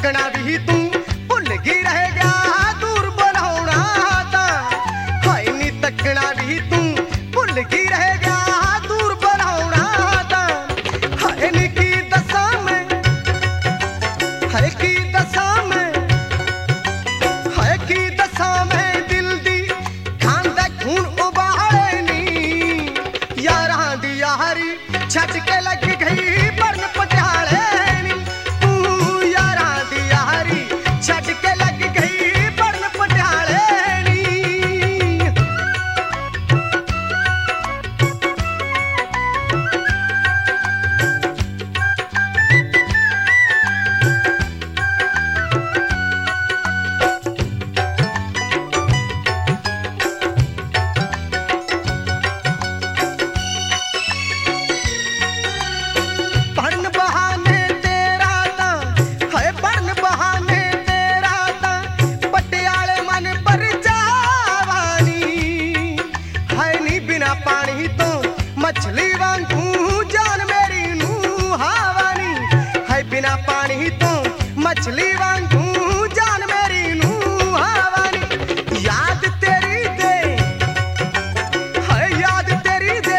तकना भी तू भुल गई रह गया दूर बनाउणा तां हाय नी तकना भी तू भुल गई रह गया दूर बनाउणा तां हाय नी की दसां मैं हाय की दसां मैं हाय की दसां मैं दिल दी खांदा खून उबाले नी यारां दी यारी छट के लग गई बरन पटियाले नी तू यारां दी यारी छट के लग गई बरन पटियाले नी। बरन बहाने तेरा तां हाय बरन बहाने तेरा तां पटियाले मन पर जावानी हाय नी बिना पानी तो मछली वांगू जान मेरी नू हावानी हाय बिना पानी तो मछली वांगू जान मेरी नू हावानी याद तेरी दे हाय याद तेरी दे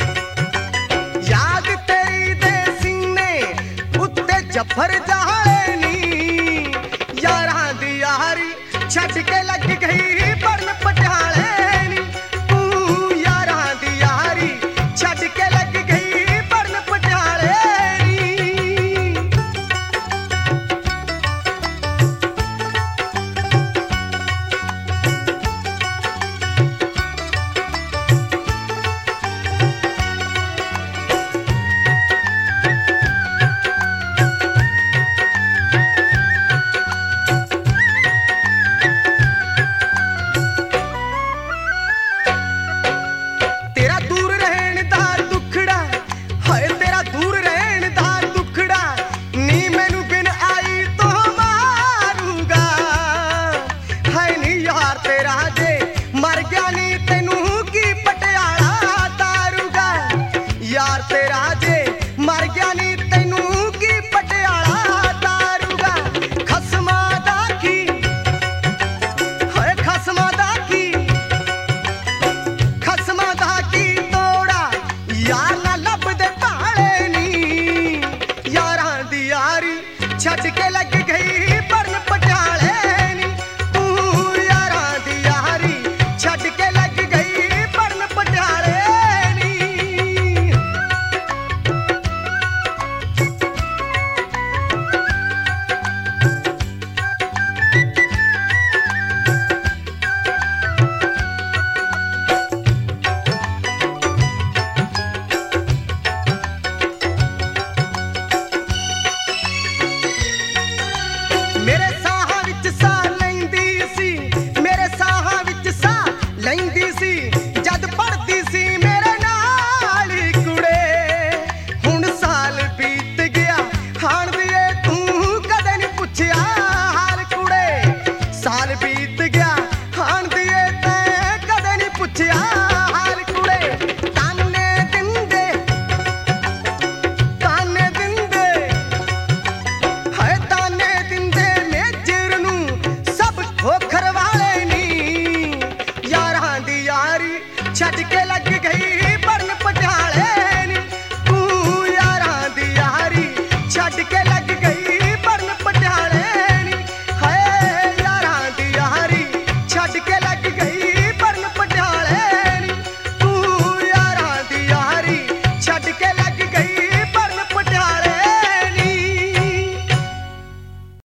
याद तेरी दे सीने उत्ते जफर जाले नी यारां दी यारी छट के लग गई बरन पटियाले नी तू यारां दी यारी छट के लग गई बरन पटियाले नी। तेरा दूर रहन दा दुखड़ा हाय तेरा दूर रहन दा दुखड़ा नी मैनू बिन आई तो मारूंगा हाय नी यार तेरा जे मर गया नी तेनू की पटियाला तारूगा यार तेरा जे मर गया नी तेनू की पटियाला तारूगा खसमा दा की हाय खसमा दा की खसमा दा की तोड़ा यार ना लब दे भाले नी यारां दी यारी छट के लग गई बरन पटियाले नी तू यारां दी यारी छट के लग गई बरन पटियाले नी। मेरे साहां विच साह लैंदी सी मेरे साहां विच साह लैंदी सी जद पढ़दी सी मेरे नाल कुड़े हुण साल बीत गया हाण दिए तू कदे नी पुछया हाल कुड़े साल बीत गया हाण दिए तैं कदे नी पुछया हाल कुड़े ताने दिंदे हाय ताने दिंदे मेजर नू सब खोखर वाले नी यारां दी यारी छट के